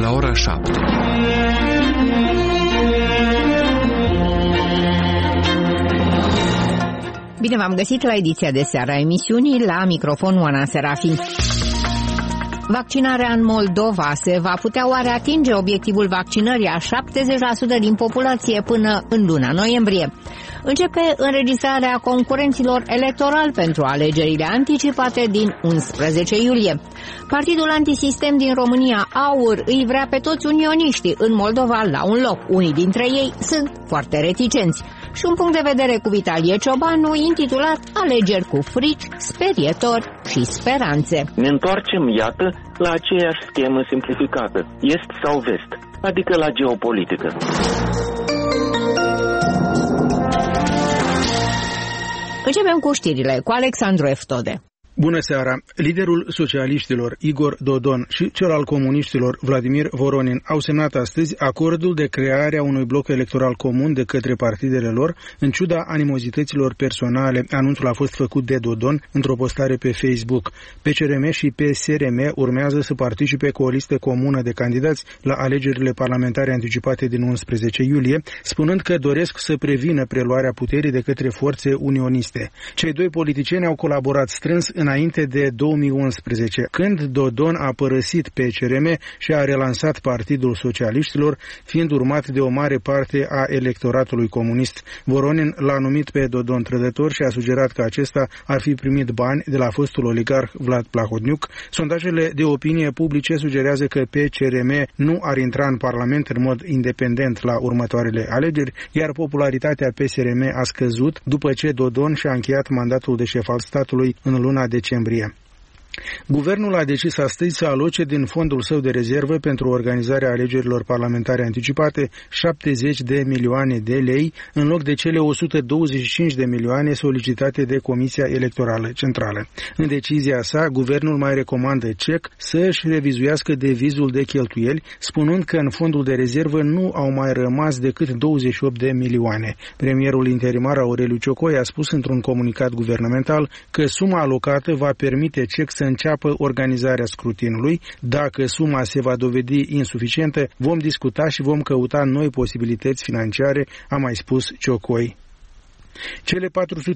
la ora 7. Bine v-am găsit la ediția de seară a emisiunii, la microfon Oana Serafin. Vaccinarea în Moldova se va putea oare atinge obiectivul vaccinării a 70% din populație până în luna noiembrie? Începe înregistrarea concurenților electorali pentru alegerile anticipate din 11 iulie. Partidul antisistem din România, AUR, îi vrea pe toți unioniștii în Moldova la un loc. Unii dintre ei sunt foarte reticenți. Și un punct de vedere cu Vitalie Ciobanu, intitulat Alegeri cu frici, sperietori și speranțe. Ne întoarcem, iată, la aceeași schemă simplificată, est sau vest, adică la geopolitică. Începem cu știrile, cu Alexandru Eftode. Bună seara! Liderul socialiștilor Igor Dodon și cel al comuniștilor Vladimir Voronin au semnat astăzi acordul de creare a unui bloc electoral comun de către partidele lor, în ciuda animozităților personale. Anunțul a fost făcut de Dodon într-o postare pe Facebook. PCRM și PSRM urmează să participe cu o listă comună de candidați la alegerile parlamentare anticipate din 11 iulie, spunând că doresc să prevină preluarea puterii de către forțe unioniste. Cei doi politicieni au colaborat strâns înainte de 2011, când Dodon a părăsit PCRM și a relansat Partidul Socialiștilor, fiind urmat de o mare parte a electoratului comunist. Voronin l-a numit pe Dodon trădător și a sugerat că acesta ar fi primit bani de la fostul oligarh Vlad Plahotniuc. Sondajele de opinie publice sugerează că PCRM nu ar intra în Parlament în mod independent la următoarele alegeri, iar popularitatea PSRM a scăzut după ce Dodon și-a încheiat mandatul de șef al statului în luna decembrie. Guvernul a decis astăzi să aloce din fondul său de rezervă pentru organizarea alegerilor parlamentare anticipate 70 de milioane de lei în loc de cele 125 de milioane solicitate de Comisia Electorală Centrală. În decizia sa, guvernul mai recomandă CEC să își revizuiască devizul de cheltuieli, spunând că în fondul de rezervă nu au mai rămas decât 28 de milioane. Premierul interimar Aureliu Ciocoi a spus într-un comunicat guvernamental că suma alocată va permite CEC să înceapă organizarea scrutinului. Dacă suma se va dovedi insuficientă, vom discuta și vom căuta noi posibilități financiare, a mai spus Ciocoi. Cele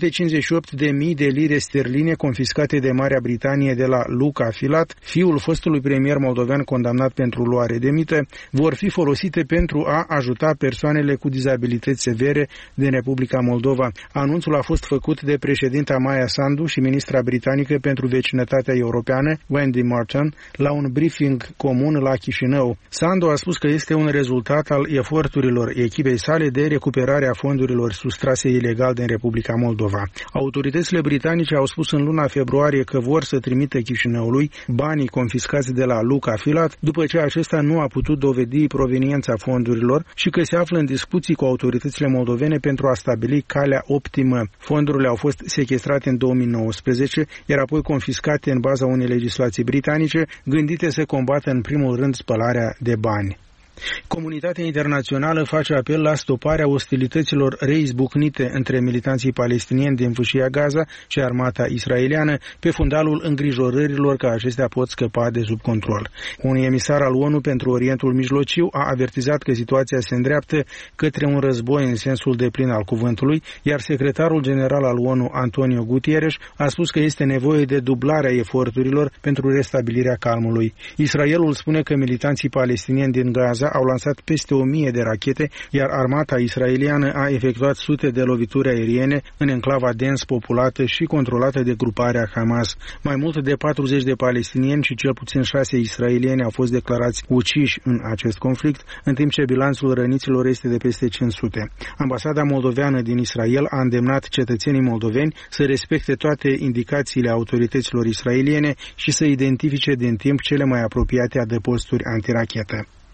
458.000 de lire sterline confiscate de Marea Britanie de la Luca Filat, fiul fostului premier moldovean condamnat pentru luare de mită, vor fi folosite pentru a ajuta persoanele cu dizabilități severe din Republica Moldova. Anunțul a fost făcut de președinta Maia Sandu și ministra britanică pentru vecinătatea europeană, Wendy Martin, la un briefing comun la Chișinău. Sandu a spus că este un rezultat al eforturilor echipei sale de recuperare a fondurilor sustrase ilegal din Republica Moldova. Autoritățile britanice au spus în luna februarie că vor să trimită Chișinăului banii confiscați de la Luca Filat, după ce acesta nu a putut dovedi proveniența fondurilor și că se află în discuții cu autoritățile moldovene pentru a stabili calea optimă. Fondurile au fost sechestrate în 2019, iar apoi confiscate în baza unei legislații britanice gândite să combată în primul rând spălarea de bani. Comunitatea internațională face apel la stoparea ostilităților reizbucnite între militanții palestinieni din Fâșia Gaza și armata israeliană, pe fundalul îngrijorărilor că acestea pot scăpa de sub control. Un emisar al ONU pentru Orientul Mijlociu a avertizat că situația se îndreaptă către un război în sensul deplin al cuvântului, iar secretarul general al ONU, Antonio Guterres, a spus că este nevoie de dublarea eforturilor pentru restabilirea calmului. Israelul spune că militanții palestinieni din Gaza au lansat peste 1000 de rachete, iar armata israeliană a efectuat sute de lovituri aeriene în enclava dens populată și controlată de gruparea Hamas. Mai mult de 40 de palestinieni și cel puțin 6 israelieni au fost declarați uciși în acest conflict, în timp ce bilanțul răniților este de peste 500. Ambasada moldoveană din Israel a îndemnat cetățenii moldoveni să respecte toate indicațiile autorităților israeliene și să identifice din timp cele mai apropiate adăposturi antirachetă.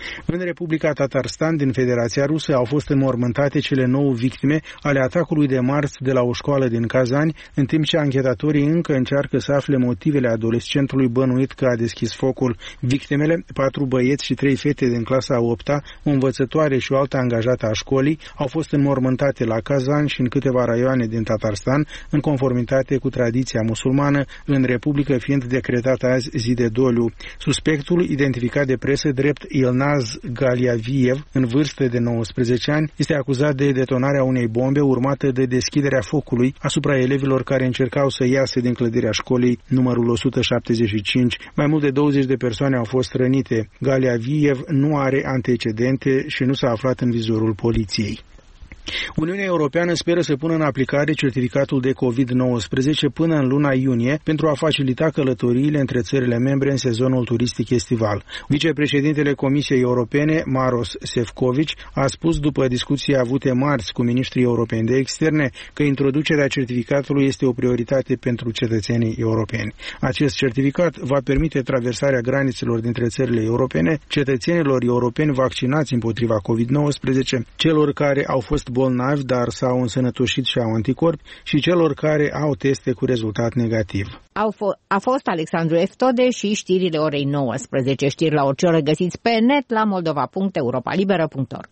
În Republica Tatarstan din Federația Rusă au fost înmormântate cele 9 victime ale atacului de marți de la o școală din Kazani, în timp ce anchetatorii încă încearcă să afle motivele adolescentului bănuit că a deschis focul. Victimele, 4 băieți și 3 fete din clasa a 8-a, o învățătoare și o altă angajată a școlii, au fost înmormântate la Kazan și în câteva raioane din Tatarstan, în conformitate cu tradiția musulmană, în Republică fiind decretată azi zi de doliu. Suspectul, identificat de presă drept Ilnaz Galiaviev, în vârstă de 19 ani, este acuzat de detonarea unei bombe urmată de deschiderea focului asupra elevilor care încercau să iasă din clădirea școlii numărul 175. Mai mult de 20 de persoane au fost rănite. Galiaviev nu are antecedente și nu s-a aflat în vizorul poliției. Uniunea Europeană speră să pună în aplicare certificatul de COVID-19 până în luna iunie pentru a facilita călătoriile între țările membre în sezonul turistic estival. Vicepreședintele Comisiei Europene, Maros Sefcovic, a spus după discuții avute marți cu ministrii europeni de externe că introducerea certificatului este o prioritate pentru cetățenii europeni. Acest certificat va permite traversarea granițelor dintre țările europene cetățenilor europeni vaccinați împotriva COVID-19, celor care au fost bolnavi, dar s-au însănătoșit și au anticorpi, și celor care au teste cu rezultat negativ. A fost Alexandru Eftode și știrile orei 19. Știri la orice oră găsiți pe net la moldova.europalibera.org.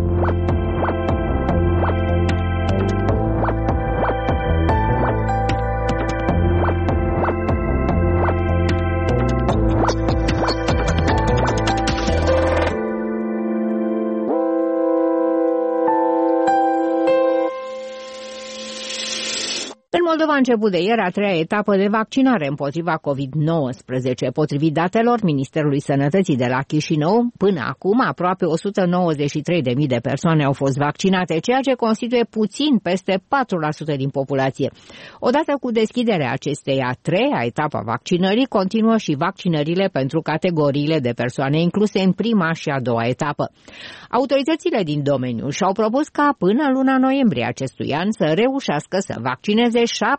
În Moldova a început de ieri a 3-a etapă de vaccinare împotriva COVID-19. Potrivit datelor Ministerului Sănătății de la Chișinău, până acum aproape 193.000 de persoane au fost vaccinate, ceea ce constituie puțin peste 4% din populație. Odată cu deschiderea acestei a 3-a etapă a vaccinării, continuă și vaccinările pentru categoriile de persoane incluse în prima și a 2-a etapă. Autoritățile din domeniu și-au propus ca până în luna noiembrie acestui an să reușească să vaccineze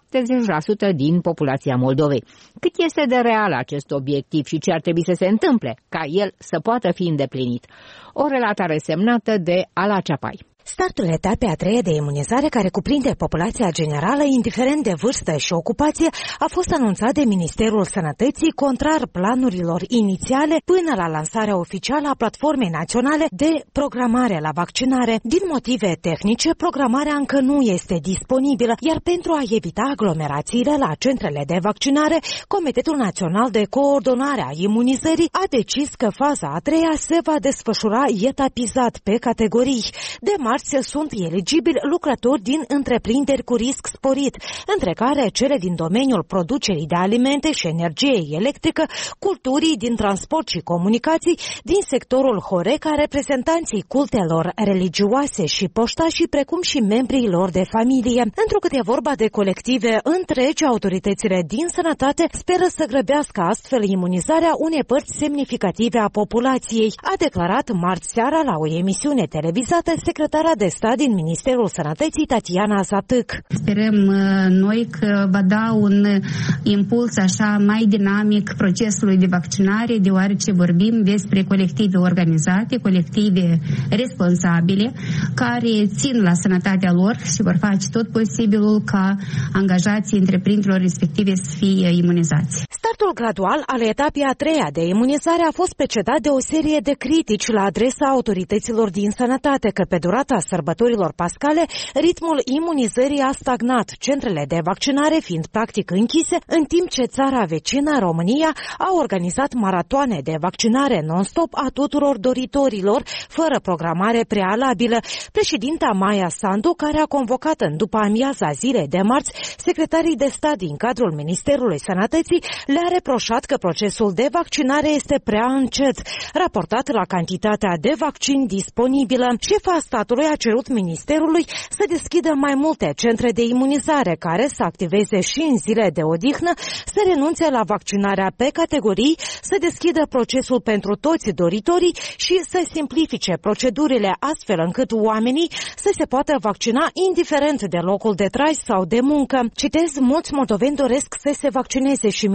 70% din populația Moldovei. Cât este de real acest obiectiv și ce ar trebui să se întâmple ca el să poată fi îndeplinit? O relatare semnată de Ala Ceapai. Startul etapei a 3-a de imunizare, care cuprinde populația generală, indiferent de vârstă și ocupație, a fost anunțat de Ministerul Sănătății, contrar planurilor inițiale, până la lansarea oficială a Platformei Naționale de Programare la Vaccinare. Din motive tehnice, programarea încă nu este disponibilă, iar pentru a evita aglomerațiile la centrele de vaccinare, Comitetul Național de Coordonare a Imunizării a decis că faza a 3-a se va desfășura etapizat pe categorii. De marți sunt eligibili lucrători din întreprinderi cu risc sporit, între care cele din domeniul producerii de alimente și energie electrică, culturii, din transport și comunicații, din sectorul Horeca, reprezentanții cultelor religioase și poștașii, precum și membrii lor de familie. Întrucât e vorba de colective întregi, autoritățile din sănătate speră să grăbească astfel imunizarea unei părți semnificative a populației, a declarat marți seara la o emisiune televizată secretara de stat din Ministerul Sănătății, Tatiana Zatâc. Sperăm noi că va da un impuls așa mai dinamic procesului de vaccinare, deoarece vorbim despre colective organizate, colective responsabile, care țin la sănătatea lor și vor face tot posibilul ca angajații întreprinderilor respective să fie imunizați. Startul gradual al etapei a 3-a de imunizare a fost precedat de o serie de critici la adresa autorităților din sănătate, că pe durata sărbătorilor pascale, ritmul imunizării a stagnat, centrele de vaccinare fiind practic închise, în timp ce țara vecină, România, a organizat maratoane de vaccinare non-stop a tuturor doritorilor, fără programare prealabilă. Președinta Maia Sandu, care a convocat în după amiaza zilei de marți secretarii de stat din cadrul Ministerului Sănătății, le-a reproșat că procesul de vaccinare este prea încet, raportat la cantitatea de vaccin disponibilă. Șefa statului a cerut Ministerului să deschidă mai multe centre de imunizare care să activeze și în zile de odihnă, să renunțe la vaccinarea pe categorii, să deschidă procesul pentru toți doritorii și să simplifice procedurile astfel încât oamenii să se poată vaccina indiferent de locul de trai sau de muncă. Citez, mulți moldoveni doresc să se vaccineze și Ministerul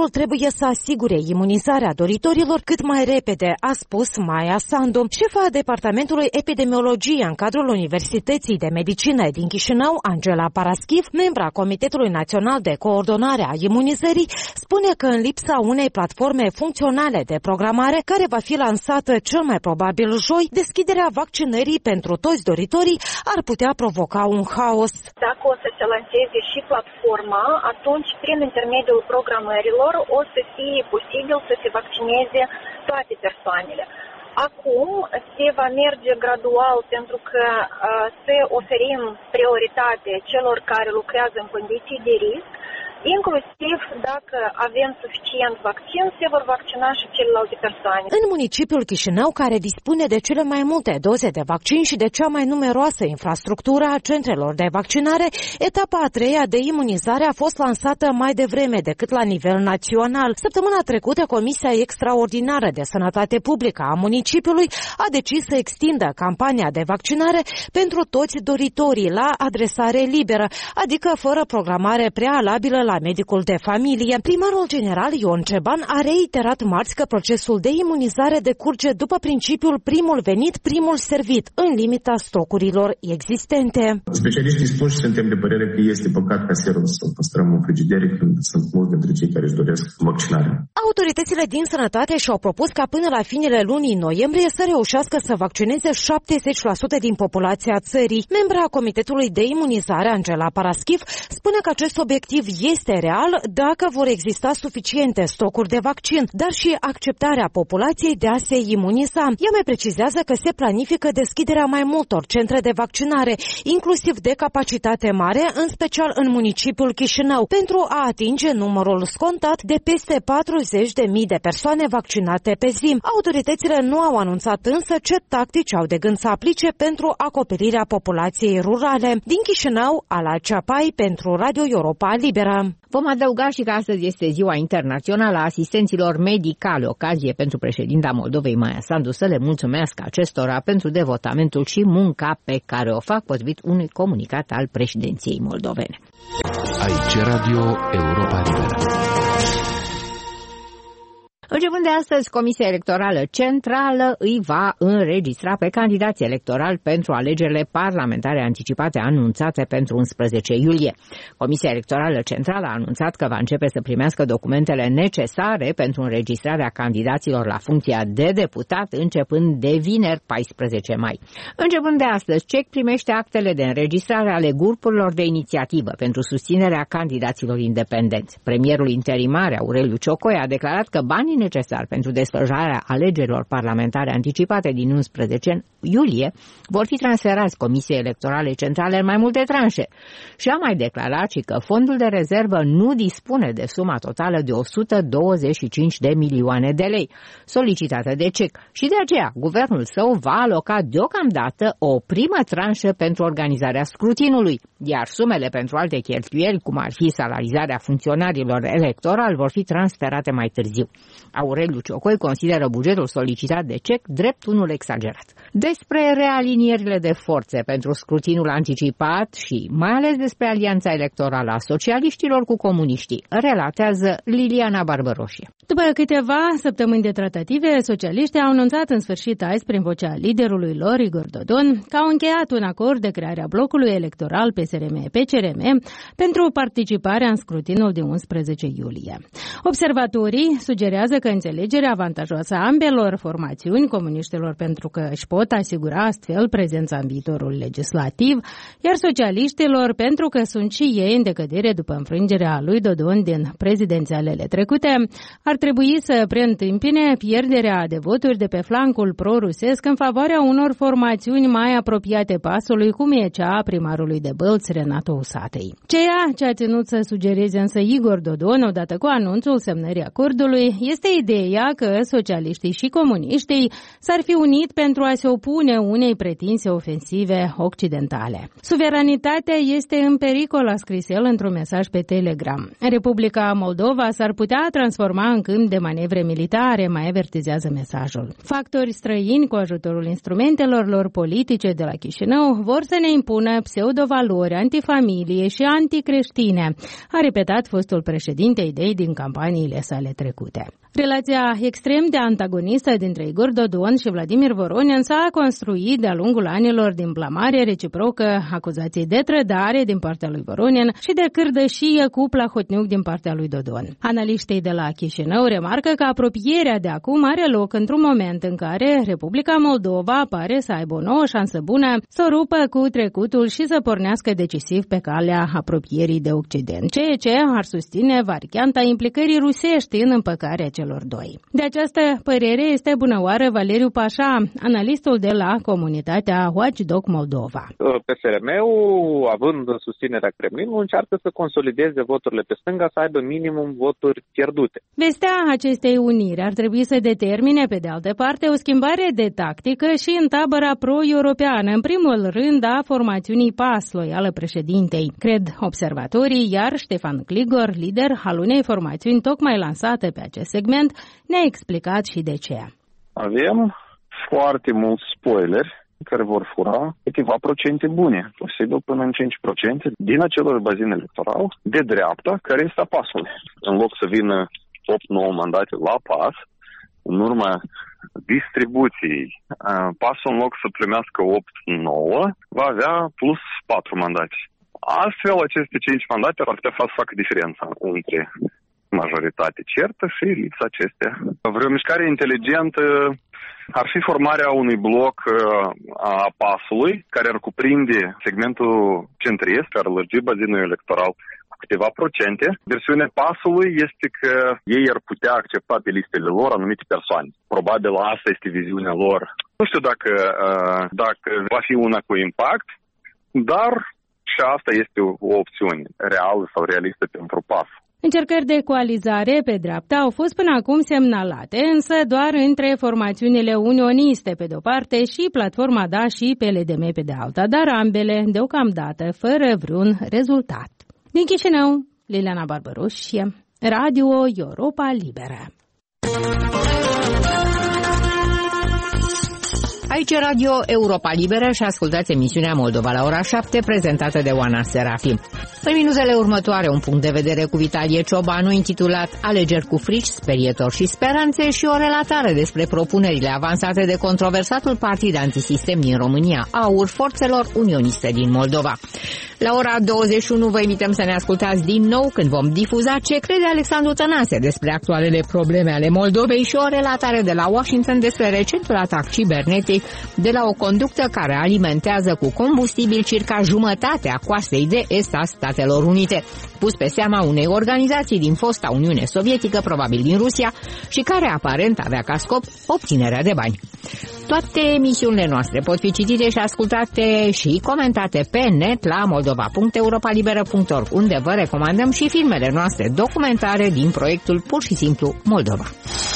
ministerul trebuie să asigure imunizarea doritorilor cât mai repede, a spus Maia Sandu. Șefa Departamentului Epidemiologie în cadrul Universității de Medicină din Chișinău, Angela Paraschiv, membra Comitetului Național de Coordonare a Imunizării, spune că în lipsa unei platforme funcționale de programare, care va fi lansată cel mai probabil joi, deschiderea vaccinării pentru toți doritorii ar putea provoca un haos. Dacă o să se lanseze și platforma, atunci prin intermediul programărilor o să fie posibil să se vaccineze toate persoanele. Acum se va merge gradual pentru că să oferim prioritate celor care lucrează în condiții de risc, inclusiv dacă avem suficient vaccin, se vor vaccina și celelalte persoane. În municipiul Chișinău, care dispune de cele mai multe doze de vaccin și de cea mai numeroasă infrastructură a centrelor de vaccinare, etapa a treia de imunizare a fost lansată mai devreme decât la nivel național. Săptămâna trecută, Comisia Extraordinară de Sănătate Publică a municipiului a decis să extindă campania de vaccinare pentru toți doritorii la adresare liberă, adică fără programare prealabilă la medicul de familie. Primarul general Ion Ceban a reiterat marți că procesul de imunizare decurge după principiul primul venit, primul servit, în limita stocurilor existente. Specialiștii spun și suntem de părere că este păcat ca serul să păstrăm în frigidere când sunt mulți dintre cei care își doresc vaccinarea. Autoritățile din sănătate și-au propus ca până la finele lunii noiembrie să reușească să vaccineze 70% din populația țării. Membra Comitetului de Imunizare, Angela Paraschiv, spune că acest obiectiv este real dacă vor exista suficiente stocuri de vaccin, dar și acceptarea populației de a se imuniza. Ea mai precizează că se planifică deschiderea mai multor centre de vaccinare, inclusiv de capacitate mare, în special în municipiul Chișinău, pentru a atinge numărul scontat de peste 40.000 de persoane vaccinate pe zi. Autoritățile nu au anunțat însă ce tactici au de gând să aplice pentru acoperirea populației rurale. Din Chișinău, Ala Ceapai pentru Radio Europa Liberă. Vom adăuga și că astăzi este Ziua Internațională a Asistenților Medicale, ocazie pentru președinta Moldovei Maia Sandu să le mulțumească acestora pentru devotamentul și munca pe care o fac, potrivit unui comunicat al președinției moldovene. Aici Radio Europa Liberă. Începând de astăzi, Comisia Electorală Centrală îi va înregistra pe candidații electorali pentru alegerile parlamentare anticipate anunțate pentru 11 iulie. Comisia Electorală Centrală a anunțat că va începe să primească documentele necesare pentru înregistrarea candidaților la funcția de deputat începând de vineri 14 mai. Începând de astăzi, CEC primește actele de înregistrare ale grupurilor de inițiativă pentru susținerea candidaților independenți. Premierul interimar Aureliu Ciocoi a declarat că banii necesari pentru desfășurarea alegerilor parlamentare anticipate din 11 iulie vor fi transferați Comisiei Electorale Centrale în mai multe tranșe și a mai declarat și că fondul de rezervă nu dispune de suma totală de 125 de milioane de lei solicitată de CEC și de aceea guvernul său va aloca deocamdată o primă tranșă pentru organizarea scrutinului, iar sumele pentru alte cheltuieli, cum ar fi salarizarea funcționarilor electorali, vor fi transferate mai târziu. Aureliu Ciocoi consideră bugetul solicitat de CEC drept unul exagerat. Despre realinierile de forțe pentru scrutinul anticipat și mai ales despre alianța electorală a socialiștilor cu comuniștii, relatează Liliana Barbăroșie. După câteva săptămâni de tratative, socialiștii au anunțat în sfârșit azi, prin vocea liderului lor, Igor Dodon, că au încheiat un acord de crearea blocului electoral PSRM-PCRM pentru participarea în scrutinul de 11 iulie. Observatorii sugerează că înțelegerea avantajoasă a ambelor formațiuni, comuniștilor pentru că își pot asigura astfel prezența în viitorul legislativ, iar socialiștilor pentru că sunt și ei în decădere după înfrângerea lui Dodon din prezidențialele trecute, ar trebui să preîntâmpine pierderea de voturi de pe flancul pro-rusesc în favoarea unor formațiuni mai apropiate pasului, cum e cea a primarului de Bălți, Renato Usatăi. Ceea ce a ținut să sugereze însă Igor Dodon, odată cu anunțul semnării acordului, este ideea că socialiștii și comuniștii s-ar fi unit pentru a se opune unei pretinse ofensive occidentale. Suveranitatea este în pericol, a scris el într-un mesaj pe Telegram. Republica Moldova s-ar putea transforma în câmp de manevre militare, mai avertizează mesajul. Factori străini, cu ajutorul instrumentelor lor politice de la Chișinău, vor să ne impună pseudovalori antifamilie și anticreștine, a repetat fostul președinte idei din campaniile sale trecute. Relația extrem de antagonistă dintre Igor Dodon și Vladimir Voronin s-a construit de-a lungul anilor din blamare reciprocă, acuzații de trădare din partea lui Voronin și de cârdășie cu Plahotniuc din partea lui Dodon. Analiștii de la Chișinău remarcă că apropierea de acum are loc într-un moment în care Republica Moldova pare să aibă o nouă șansă bună să o rupă cu trecutul și să pornească decisiv pe calea apropierii de Occident, ceea ce ar susține varianta implicării rusești în împăcarea celor doi. De această părere este bunăoară Valeriu Pașa, analistul de la comunitatea Watchdog Moldova. PSRM-ul, având susținerea Kremlinului, încearcă să consolideze voturile pe stânga, să aibă minimum voturi pierdute. Vestea acestei uniri ar trebui să determine, pe de altă parte, o schimbare de tactică și în tabăra pro-europeană, în primul rând a formațiunii PAS, loială președintei. Cred observatorii, iar Ștefan Cligor, lider al unei formațiuni tocmai lansate pe acest segment, ne-a explicat și de ce. Avem foarte mulți spoileri care vor fura câteva procente bune, posibil până în 5% din același bazin electoral de dreapta care este a PAS-ului. În loc să vină 8-9 mandate la PAS, în urma distribuției, PAS-ul în loc să primească 8-9 va avea plus 4 mandate. Astfel, aceste 5 mandate ar putea să facă diferența între majoritate certă și lipsa acestea. Vreo mișcare inteligentă ar fi formarea unui bloc a PAS-ului, care ar cuprinde segmentul centrist, care ar lărgi bazinul electoral cu câteva procente. Versiunea PAS-ului este că ei ar putea accepta pe listele lor anumite persoane. Probabil asta este viziunea lor. Nu știu dacă va fi una cu impact, dar și asta este o opțiune reală sau realistă pentru PAS. Încercări de coalizare pe dreapta au fost până acum semnalate, însă doar între formațiunile unioniste pe de-o parte și Platforma Da și PLDM pe de alta, dar ambele deocamdată fără vreun rezultat. Din Chișinău, Liliana Barbaroș, Radio Europa Liberă. Aici Radio Europa Liberă și ascultați emisiunea Moldova la ora 7, prezentată de Oana Serafim. În minutele următoare, un punct de vedere cu Vitalie Ciobanu, intitulat Alegeri cu frici, sperietori și speranțe, și o relatare despre propunerile avansate de controversatul partid antisistem din România, AUR, Forțelor Unioniste din Moldova. La ora 21 vă invităm să ne ascultați din nou când vom difuza ce crede Alexandru Tănase despre actualele probleme ale Moldovei și o relatare de la Washington despre recentul atac cibernetic de la o conductă care alimentează cu combustibil circa jumătatea coastei de est a Statelor Unite, pus pe seama unei organizații din fosta Uniune Sovietică, probabil din Rusia, și care aparent avea ca scop obținerea de bani. Toate emisiunile noastre pot fi citite și ascultate și comentate pe net la moldova.europalibera.org, unde vă recomandăm și filmele noastre documentare din proiectul Pur și Simplu Moldova.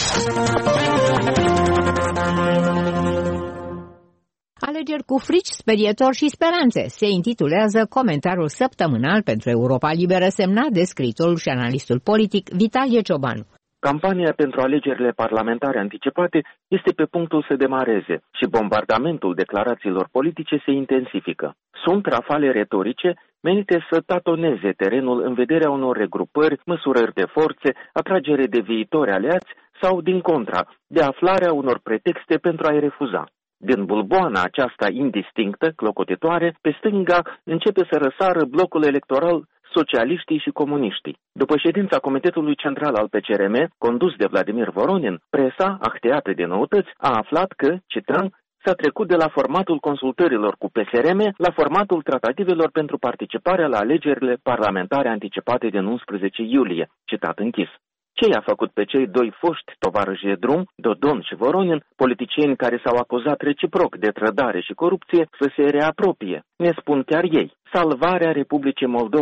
Alegeri cu frici, sperietori și speranțe se intitulează comentariul săptămânal pentru Europa Liberă, semnat de scriitorul și analistul politic Vitalie Ciobanu. Campania pentru alegerile parlamentare anticipate este pe punctul să demareze și bombardamentul declarațiilor politice se intensifică. Sunt rafale retorice menite să tatoneze terenul în vederea unor regrupări, măsurări de forțe, atragere de viitori aliați sau, din contra, de aflarea unor pretexte pentru a-i refuza. Din bulboana aceasta indistinctă, clocotitoare, pe stânga începe să răsară blocul electoral socialiștii și comuniștii. După ședința Comitetului Central al PCRM, condus de Vladimir Voronin, presa, achteată de noutăți, a aflat că, cităm, s-a trecut de la formatul consultărilor cu PSRM la formatul tratativelor pentru participarea la alegerile parlamentare anticipate din 11 iulie, citat închis. Ce i-a făcut pe cei doi foști tovarăși de drum, Dodon și Voronin, politicieni care s-au acuzat reciproc de trădare și corupție, să se reapropie? Ne spun chiar ei: salvarea Republicii Moldova,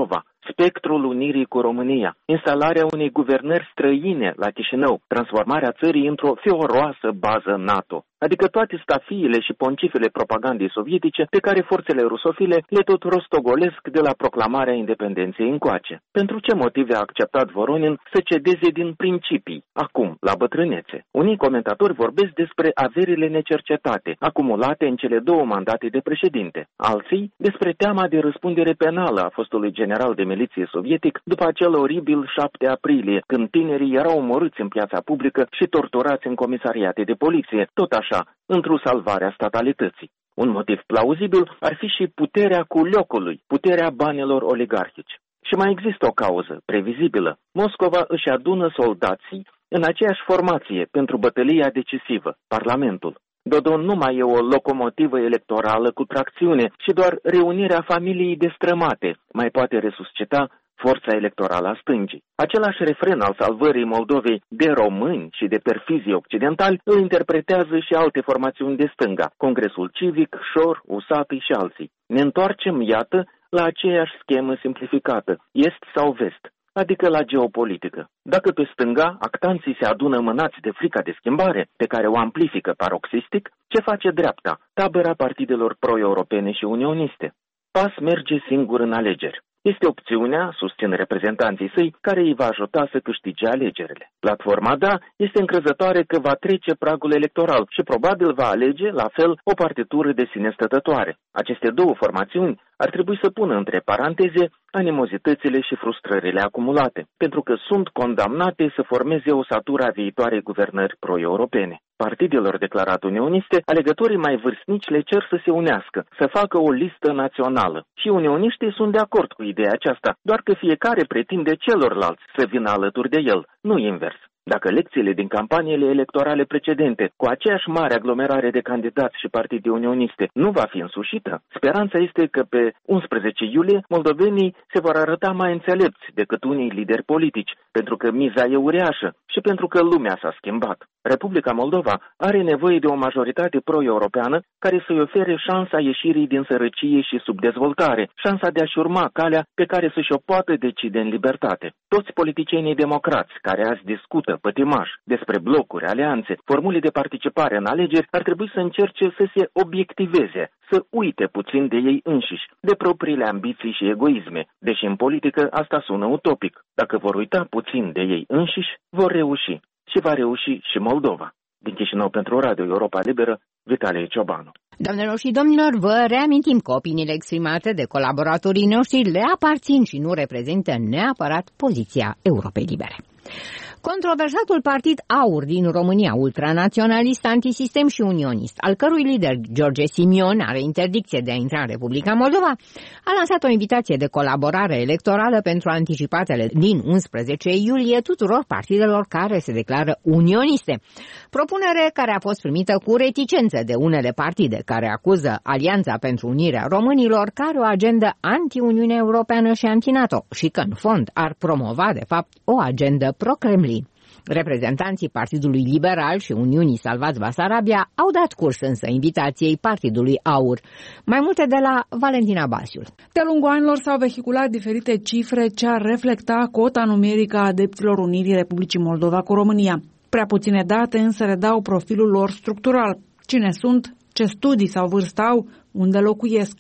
spectrul unirii cu România, instalarea unei guvernări străine la Chișinău, transformarea țării într-o fioroasă bază NATO. Adică toate stafiile și poncifele propagandei sovietice pe care forțele rusofile le tot rostogolesc de la proclamarea independenței încoace. Pentru ce motive a acceptat Voronin să cedeze din principii, acum, la bătrânețe? Unii comentatori vorbesc despre averile necercetate, acumulate în cele 2 mandate de președinte. Alții despre teama de răspundere penală a fostului general de miliție sovietic după acel oribil 7 aprilie, când tinerii erau omorâți în piața publică și torturați în comisariate de poliție, tot așa, într-o salvare a statalității. Un motiv plauzibil ar fi și puterea culiocului, puterea banilor oligarhici. Și mai există o cauză previzibilă. Moscova își adună soldații în aceeași formație pentru bătălia decisivă, Parlamentul. Dodon nu mai e o locomotivă electorală cu tracțiune și doar reunirea familiei destrămate mai poate resuscita forța electorală a stângii. Același refren al salvării Moldovei de români și de perfizii occidentali îl interpretează și alte formațiuni de stânga, Congresul Civic, Șor, USAT și alții. Ne întoarcem, iată, la aceeași schemă simplificată, est sau vest, adică la geopolitică. Dacă pe stânga actanții se adună mânați de frica de schimbare, pe care o amplifică paroxistic, ce face dreapta, tabăra partidelor pro-europene și unioniste? PAS merge singur în alegeri. Este opțiunea, susțin reprezentanții săi, care îi va ajuta să câștige alegerile. Platforma DA este încrezătoare că va trece pragul electoral și probabil va alege, la fel, o partitură de sine stătătoare. Aceste 2 formațiuni ar trebui să pună între paranteze animozitățile și frustrările acumulate, pentru că sunt condamnate să formeze o satură a viitoarei guvernări pro-europene. Partidelor declarate unioniste, alegătorii mai vârstnici le cer să se unească, să facă o listă națională. Și unioniștii sunt de acord cu ideea aceasta, doar că fiecare pretinde celorlalți să vină alături de el, nu invers. Dacă lecțiile din campaniile electorale precedente, cu aceeași mare aglomerare de candidați și partide unioniste, nu va fi însușită, speranța este că pe 11 iulie moldovenii se vor arăta mai înțelepți decât unii lideri politici, pentru că miza e uriașă și pentru că lumea s-a schimbat. Republica Moldova are nevoie de o majoritate pro-europeană care să-i ofere șansa ieșirii din sărăcie și subdezvoltare, șansa de a-și urma calea pe care să și-o poată decide în libertate. Toți politicienii democrați care azi discută pătimaș despre blocuri, alianțe, formule de participare în alegeri ar trebui să încerce să se obiectiveze, să uite puțin de ei înșiși, de propriile ambiții și egoisme, deși în politică asta sună utopic. Dacă vor uita puțin de ei înșiși, vor reuși. Și va reuși și Moldova. Din Chișinău pentru Radio Europa Liberă, Vitalie Ciobanu. Doamnelor și domnilor, vă reamintim că opiniile exprimate de colaboratorii noștri le aparțin și nu reprezintă neapărat poziția Europei Libere. Controversatul partid AUR din România, ultranaționalist, antisistem și unionist, al cărui lider George Simion are interdicție de a intra în Republica Moldova, a lansat o invitație de colaborare electorală pentru anticipatele din 11 iulie tuturor partidelor care se declară unioniste. Propunere care a fost primită cu reticență de unele partide care acuză Alianța pentru Unirea Românilor ca o agendă anti-Uniunea Europeană și anti-NATO și că, în fond, ar promova, de fapt, o agendă pro-Kremlin. Reprezentanții Partidului Liberal și Uniunii Salvați Basarabia au dat curs însă invitației Partidului AUR. Mai multe de la Valentina Basiul. De-a lungul anilor s-au vehiculat diferite cifre ce ar reflecta cota numerică a adepților Unirii Republicii Moldova cu România. Prea puține date însă redau profilul lor structural. Cine sunt, ce studii sau vârstă au, unde locuiesc.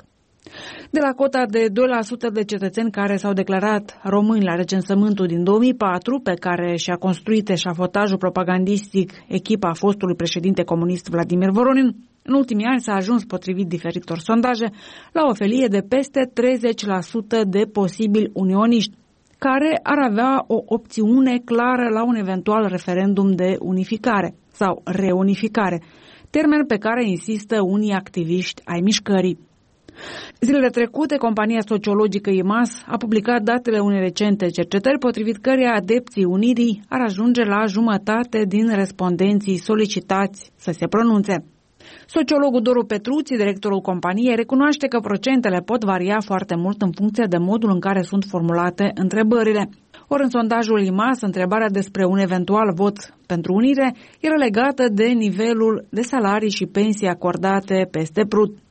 De la cota de 2% de cetățeni care s-au declarat români la recensământul din 2004, pe care și-a construit eșafotajul propagandistic echipa fostului președinte comunist Vladimir Voronin, în ultimii ani s-a ajuns, potrivit diferitor sondaje, la o felie de peste 30% de posibili unioniști, care ar avea o opțiune clară la un eventual referendum de unificare sau reunificare, termen pe care insistă unii activiști ai mișcării. Zilele trecute, compania sociologică IMAS a publicat datele unei recente cercetări potrivit căreia adepții Unirii ar ajunge la jumătate din respondenții solicitați să se pronunțe. Sociologul Doru Petruții, directorul companiei, recunoaște că procentele pot varia foarte mult în funcție de modul în care sunt formulate întrebările. Ori în sondajul IMAS, întrebarea despre un eventual vot pentru unire era legată de nivelul de salarii și pensii acordate peste brut.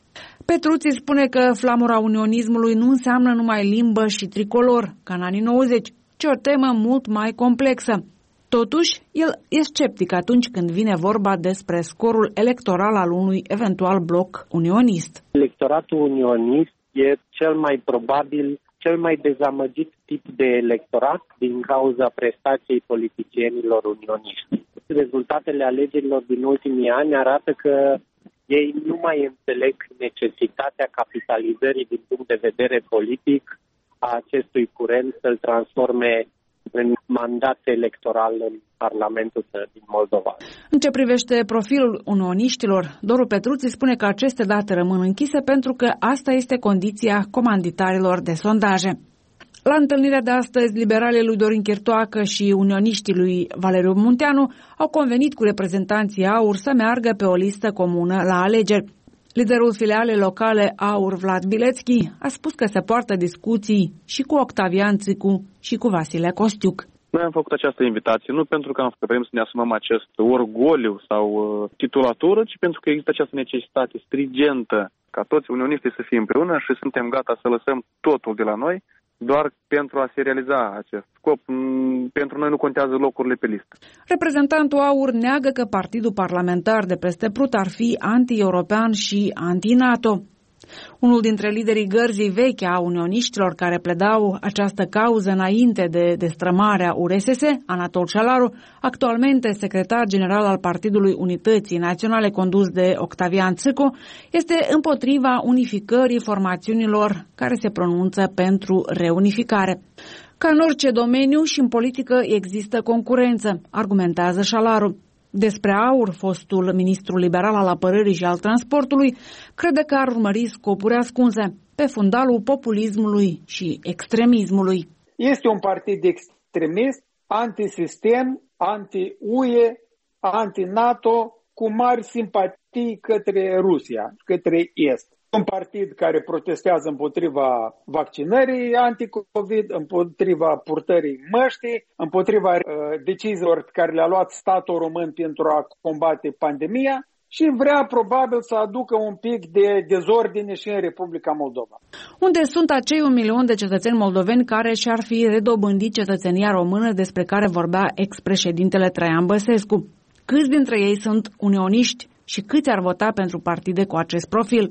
Petruții spune că flamura unionismului nu înseamnă numai limbă și tricolor, ca în anii 90, ci o temă mult mai complexă. Totuși, el e sceptic atunci când vine vorba despre scorul electoral al unui eventual bloc unionist. Electoratul unionist e cel mai probabil, cel mai dezamăgit tip de electorat din cauza prestației politicienilor unioniști. Rezultatele alegerilor din ultimii ani arată că ei nu mai înțeleg necesitatea capitalizării din punct de vedere politic a acestui curent să-l transforme în mandat electoral în Parlamentul din Moldova. În ce privește profilul unioniștilor, Doru Petruții spune că aceste date rămân închise pentru că asta este condiția comanditarilor de sondaje. La întâlnirea de astăzi, liberalii lui Dorin Chirtoacă și unioniștii lui Valeriu Munteanu au convenit cu reprezentanții AUR să meargă pe o listă comună la alegeri. Liderul filialei locale AUR, Vlad Bilețchi, a spus că se poartă discuții și cu Octavian Țicu și cu Vasile Costiuc. Noi am făcut această invitație nu pentru că vrem să ne asumăm acest orgoliu sau titulatură, ci pentru că există această necesitate stringentă ca toți unioniștii să fie împreună și suntem gata să lăsăm totul de la noi doar pentru a se realiza acest scop. Pentru noi nu contează locurile pe listă. Reprezentantul AUR neagă că partidul parlamentar de peste Prut ar fi anti-european și anti-NATO. Unul dintre liderii gărzii vechi a unioniștilor care pledau această cauză înainte de destrămarea URSS, Anatol Șalaru, actualmente secretar general al Partidului Unității Naționale condus de Octavian Țicu, este împotriva unificării formațiunilor care se pronunță pentru reunificare. Ca în orice domeniu și în politică există concurență, argumentează Șalaru. Despre AUR, fostul ministru liberal al apărării și al transportului, crede că ar urmări scopuri ascunse pe fundalul populismului și extremismului. Este un partid extremist, antisistem, anti-UE, anti-NATO, cu mari simpatii către Rusia, către Est. Un partid care protestează împotriva vaccinării anti-COVID, împotriva purtării măștii, împotriva deciziilor pe care le-a luat statul român pentru a combate pandemia și vrea probabil să aducă un pic de dezordine și în Republica Moldova. Unde sunt acei 1 milion de cetățeni moldoveni care și-ar fi redobândit cetățenia română despre care vorbea ex-președintele Traian Băsescu? Câți dintre ei sunt unioniști și câți ar vota pentru partide cu acest profil?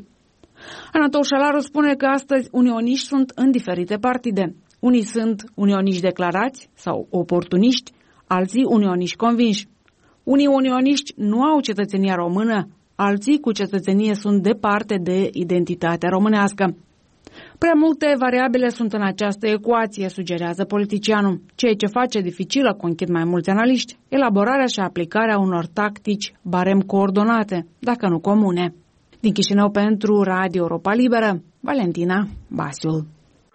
Anatol Șalaru spune că astăzi unioniști sunt în diferite partide. Unii sunt unioniști declarați sau oportuniști, alții unioniști convinși. Unii unioniști nu au cetățenia română, alții cu cetățenie sunt departe de identitatea românească. Prea multe variabile sunt în această ecuație, sugerează politicianul, ceea ce face dificilă, conchid mai mulți analiști, elaborarea și aplicarea unor tactici barem coordonate, dacă nu comune. Din Chișinău pentru Radio Europa Liberă, Valentina Basiul.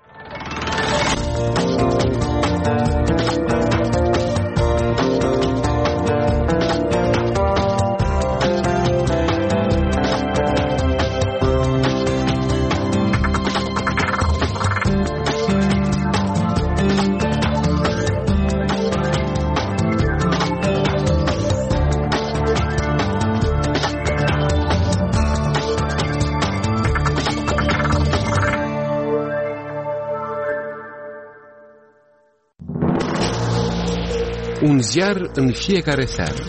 Un ziar în fiecare seară.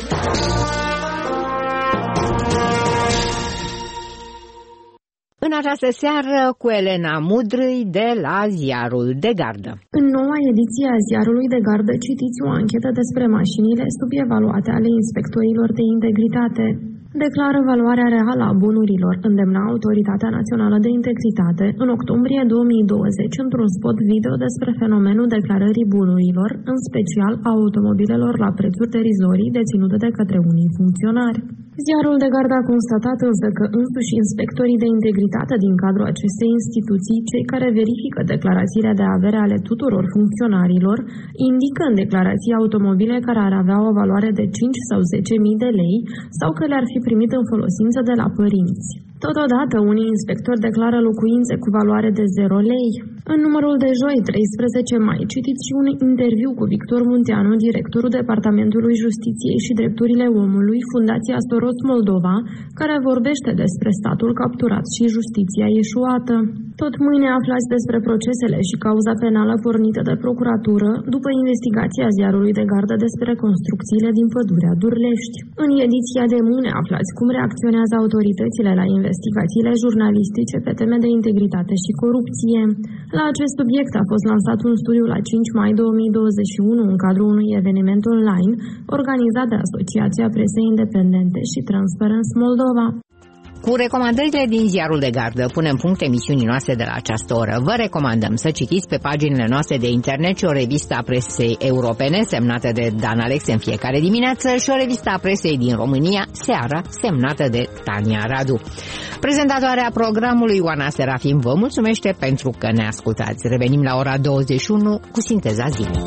În această seară cu Elena Mudrâi de la Ziarul de Gardă. În noua ediție a Ziarului de Gardă citiți o anchetă despre mașinile subevaluate ale inspectorilor de integritate. Declară valoarea reală a bunurilor, îndemna Autoritatea Națională de Integritate în octombrie 2020 într-un spot video despre fenomenul declarării bunurilor, în special a automobilelor la prețuri derizorii deținute de către unii funcționari. Ziarul de Gardă a constatat însă că însuși inspectorii de integritate din cadrul acestei instituții, cei care verifică declarațiile de avere ale tuturor funcționarilor, indică în declarații automobile care ar avea o valoare de 5 sau 10.000 de lei sau că le-ar fi primit în folosință de la părinți. Totodată, unii inspectori declară locuințe cu valoare de 0 lei. În numărul de joi, 13 mai, citiți și un interviu cu Victor Munteanu, directorul Departamentului Justiției și Drepturile Omului, Fundația Soros Moldova, care vorbește despre statul capturat și justiția eșuată. Tot mâine aflați despre procesele și cauza penală pornită de procuratură după investigația ziarului de gardă despre construcțiile din pădurea Durlești. În ediția de mâine aflați cum reacționează autoritățile la investigațiile jurnalistice pe teme de integritate și corupție. La acest subiect a fost lansat un studiu la 5 mai 2021 în cadrul unui eveniment online organizat de Asociația Presei Independente și Transparency Moldova. Cu recomandările din ziarul de gardă punem punct emisiunii noastre de la această oră. Vă recomandăm să citiți pe paginile noastre de internet și o revistă a presei europene semnată de Dan Alexe în fiecare dimineață și o revistă a presei din România seara semnată de Tania Radu. Prezentatoarea programului Oana Serafim vă mulțumește pentru că ne ascultați. Revenim la ora 21 cu sinteza zilei.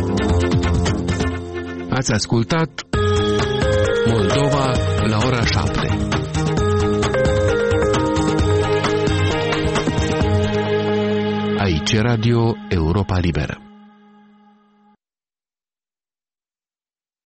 Ați ascultat Moldova la ora 7. Aici Radio Europa Liberă.